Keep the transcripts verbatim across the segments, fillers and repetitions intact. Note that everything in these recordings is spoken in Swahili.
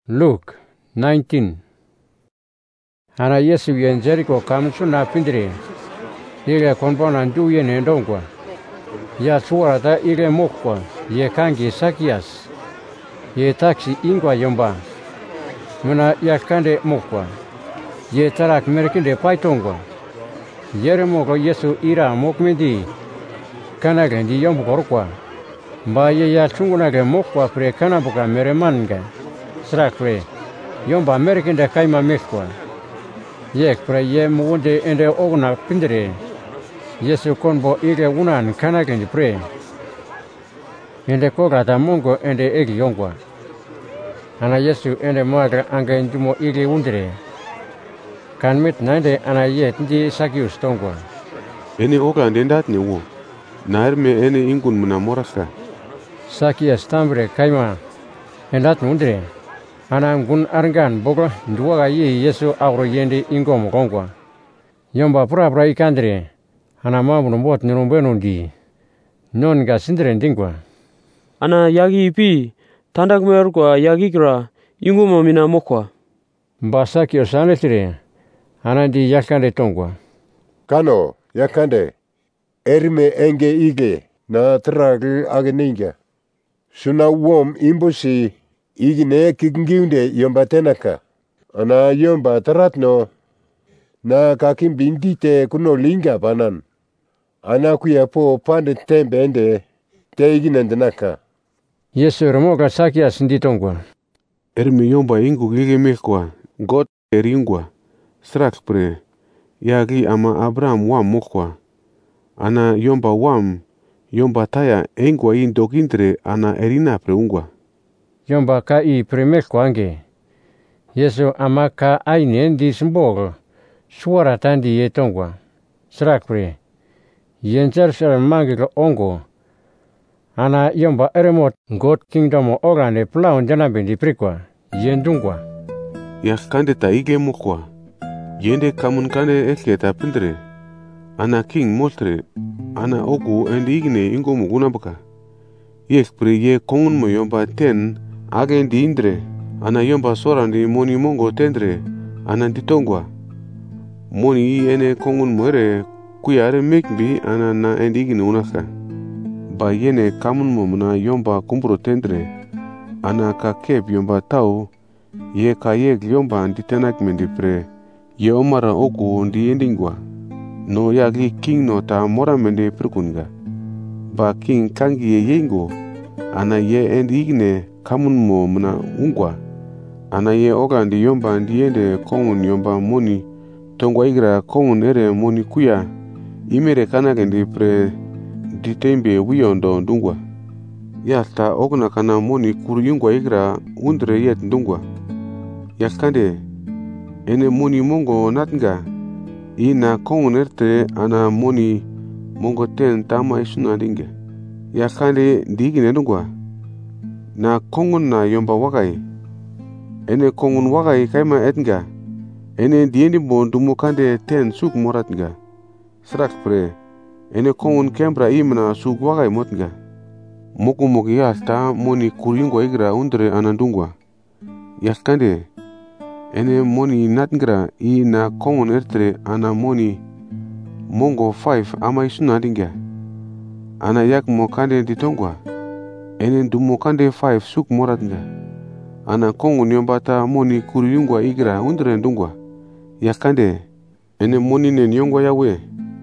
Luke nineteen. Ana Yesu yen Jericho kamsu na pindire. Ile konbona ndu ye nendongwa. Ya suara ta ile mokwa. Ye kangi Sakias. Ye taksi ingwa yomba. Muna ya kande mokwa. Ye tarak merkinde paitongwa. Yere moko Yesu ira mokmendi. Kanagendi yombo korkwa. Ba ye ya chunguna mokwa pre kanabuka meremanga. Strakre, yomba American de kaima mekwa. Yek pre ye muunde ende ogna pindere. Yesu konbo ile unan kanagen pre. Ende koga da mongo ende egi yongwa. Ana Yesu ende moagra angen dumo ile undere. Kan mit nande ana ye ndi Sakius tongwa. Ene oga ndendat ne wo. Naerme ene ingun muna moraka. Sakias tambre kaima. Endat mundere. Ana ngun argan bogo nduwaga ye Yesu agro yende ingom gongwa. Yomba pura pura ikandre. Ana mamu mbot nirumbe di. Non ga sindre ndingwa. Ana yagi pi tandak mer kwa yagi kra ingum mina mokwa. Mbasa kyo sanetire. Ana di yakande tongwa. Kano yakande. Erime enge ige na tragi ageninga. Suna wom imbusi igine kikingiunde yomba tenaka. Ana yomba taratno na kakim bindite kuno linga banan. Ana kuya po pande tembe ende te igine ndenaka. Yesu remoga Sakias nditongwa. Ermi yomba ingu gige mekwa. God eringwa. Strak pre. Yagi ama Abraham wam mokwa. Ana yomba wam. Yomba taya engwa in dokindre ana erina preungwa. Yomba ka i primek kwange. Yesu ama ka ainen di sembol. Suara tandi ye tongwa. Strakre. Yenzer ser mangil ongo. Ana yomba eremot God kingdom orane plaun janabe di prikwa. Yendungwa. Yak kande ta ige mokwa. Yende kamun kande eketa pindre. Ana king moltre. Ana ogu endi igne ingo muguna baka. Yek pre ye kongun mo yomba ten. Agen di indre, ana yomba sorandi moni mongo tendre, ana ditongwa. Moni i ene kongun moere, kuyare mekbi ana na endigine unaka. Ba yene kamun mo muna yomba kumbro tendre, ana ka kep yomba tau, ye ka yek yomba ditenak mendi pre, ye omara oku ndi endingwa. No yagi king no ta mora mendi perkunga. Ba king kangi ye yengo, ana ye endigine kamun mo muna ungwa. Ana ye oga ndi yomba ndi ende kongun yomba moni tongwa igra kongun ere moni kuya imere kanage ndi pre ditembe wiyondo ndungwa. Yasta ogna kana moni kuru yungwa igra undre yet ndungwa. Yakande ene moni mongo natnga ina kongun erte ana moni mongo ten tama isuna dinge. Yakande ndigine ndungwa. Na kongun na yomba wakai. Ene kongun wakai kaima etnga. Ene diendi bon dumo kande ten suk moratnga. Strak pre. Ene kongun kembra imna suk wakai motnga. Moku moki yasta moni kuryungwa igra undre anandungwa. Yaskande. Ene moni natngra i na kongun ertre ana moni mongo five ama isuna dinga. Ana yak mo kande ditongwa. Ene dumo kande five suk moratnga. Ana kongu nyombata moni kuriyungwa igra undre ndungwa. Yakande. Ene moni nen yongwa yawe.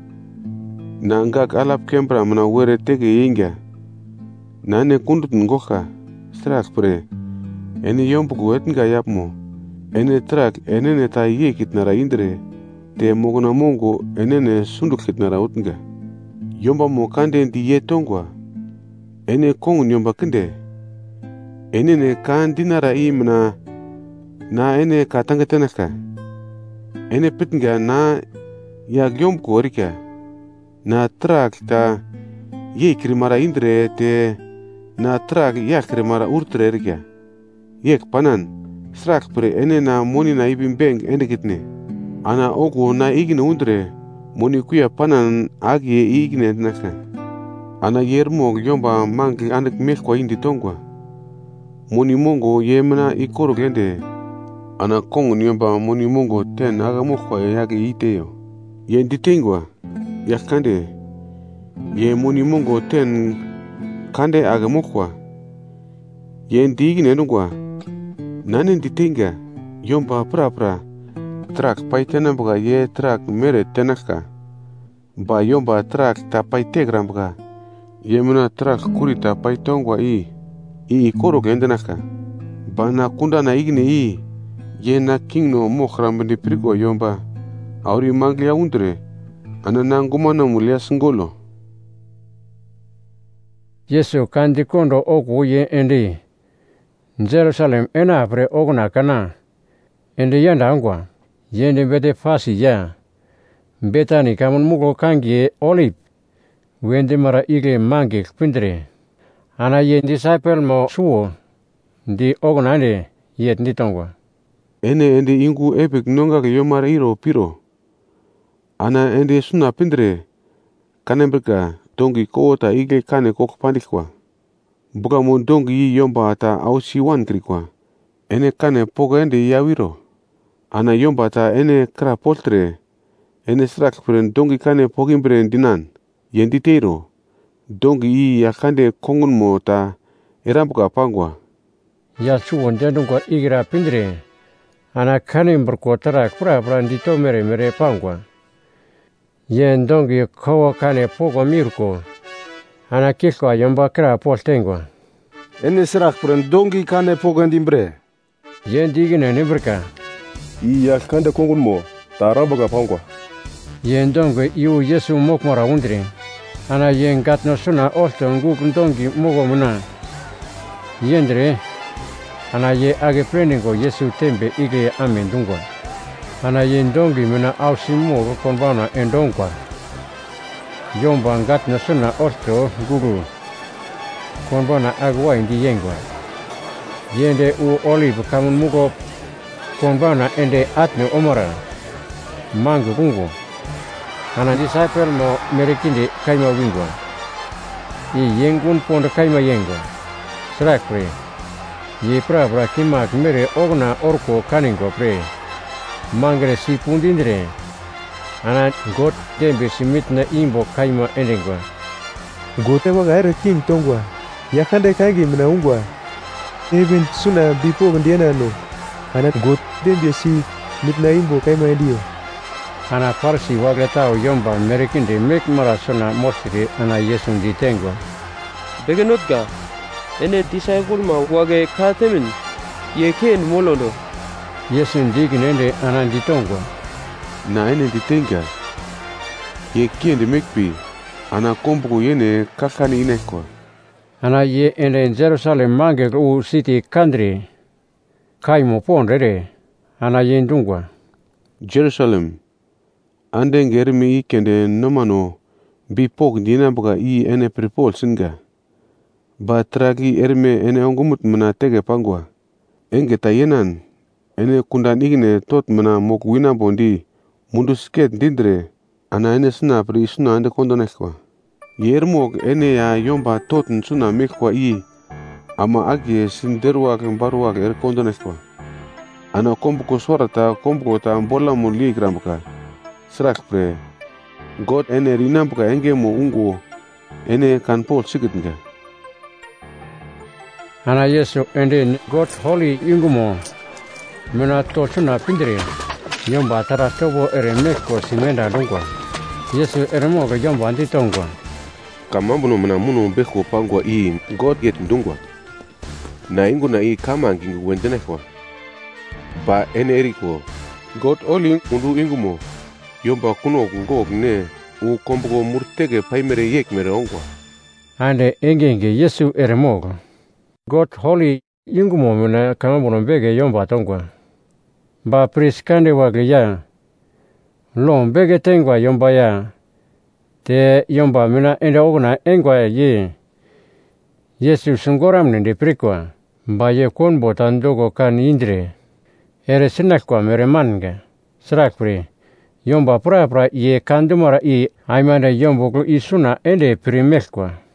Na ngak alap kembra mna were tege yenga. Na ene kundut ngoka. Strak pre. Ene yombugu etnga yapmo. Ene trak enene ta ye kitnara indre. Te mogona mongo enene sunduk kitnara utnga. Yomba mo kande ndi ye tongwa. Ene kongu nyomba kende. Ene ne kan dinara imna na ene ka tangatenaka. Ene pitnga na ya gyom korika. Na trak ta ye krimara indre te na trak ya krimara urtre rika. Yek panan strak pre ene na moni na ibim beng ene kitne. Ana ogu na igine undre moni kuya panan agi igine naka. Ana yermog yomba mangi anak mekwa indi tongwa. moni mongo ye mana ikoro gende ana kongo nyomba moni mongo ten aga mokwa yage iteyo ye ditengwa yakande ye moni mongo ten kande aga mokwa ye ndigi nenugwa nane ditenga yomba pra pra trak paitena buga ye trak mere tenaka ba yomba trak ta paitegra buga ye mana trak kurita paitongwa i i koro gendenaka bana kunda na igne i ye na kingno mokram de prigo yomba auri manglia undre anana ngumana mulia singolo Yesu kandi kondo oku ye endi Jerusalem ena apre ogna kana endi yanda angwa yende bete fasi ya betani kamun mugo kangi olip wende mara igle mangi kpindre ana ye disciple mo suo di ognande yet nitongwa ene endi ingu epik nonga ke yomara iro piro ana endi suna pindre kanembrika dongi koota igle kane kokpandikwa buka mo dongi yomba ta ausi wan krikwa ene kane poga endi yawiro ana yomba ta ene kra poltre ene strak pren dongi kane pogimbre dinan yenditeiro dongi i yakande kongun mo ta erambuka pangwa ya suwon dendungwa igra pindre ana kane mberkotara kura pra ndito mere mere pangwa yen dongi kowo kane pogo mirko ana kikwa yomba kra poltengwa ene strak pren dongi kane pogo ndimbre yen digine nibrka i yakande kongun mo ta erambuka pangwa yen dongi iu Yesu mokmara undre ana yen gatno suna olto nguk dongi mogo muna yendre ana ye age preningo Yesu tembe ige amendungwa ana yen dongi muna ausi mogo konbana endongwa yomba gatno suna olto guru konbana agwa indi yengwa yende u olive kamun mugo konbana ende atne omara mangu kungo ana disciple mo merekinde kaima wingwa i yengun pond kaima yengwa srak pre ye pra pra kimak mere ogna orko kaningo pre mangre si pundindre ana got dembe simit na imbo kaima endengwa gote wa gaire king tongwa yakande kangi mina ungwa even suna bipo ndiana no ana got dembe si mitna imbo kaima endio ana parsi wagletao yomba merekinde mek marasona morsiri ana Yesu ditengwa begenotga ene disciple ma wage katemin ye ken molondo Yesu diginende ana ditongwa na ene ditenga ye kiende mekpi ana kombugo yene kakani inekwa ana ye ende Jerusalem mange u city kandri kaimo pondere ana yendungwa Jerusalem ande ngermi ikende nomano bi pok dina buga i ene prepol singa ba tragi erme ene ongumut mena tege pangwa enge tayenan ene kundan igne tot mena mok wina bondi mundu sket dindre ana ene suna pri suna ande kondonekwa yermok ene ya yomba tot suna mekwa i ama agi sinderwa kembarwa er kondonekwa ana kombuko sorata kombuko ta mbola mo ligramka srak pre god ene rinambuka enge mo ungo ene kan pol sigitnga ana Yesu ende god holy ingumo mena tochuna pindre yomba tara tobo ere meko simenda dungwa Yesu eremo ga yomba nditongwa kamambuno mena muno beko pangwa i god get ndungwa na ingu na i kama ngingu wendenekwa ba ene eriko god oli undu ingumo yomba kuno ngok ne u kombugo murtege paimere yek mere ongwa ande engenge Yesu eremogo god holy ingumo mena kamambuno bege yomba tongwa ba priskande wage ya lom bege tengwa yomba ya te yomba mena ende ogna engwa ye Yesu sungoram nende prikwa ba ye konbo tandogo kan indre ere sinakwa mere manga srakpri yomba pra pra ye kandumara i aimanda yombo isuna ende primekwa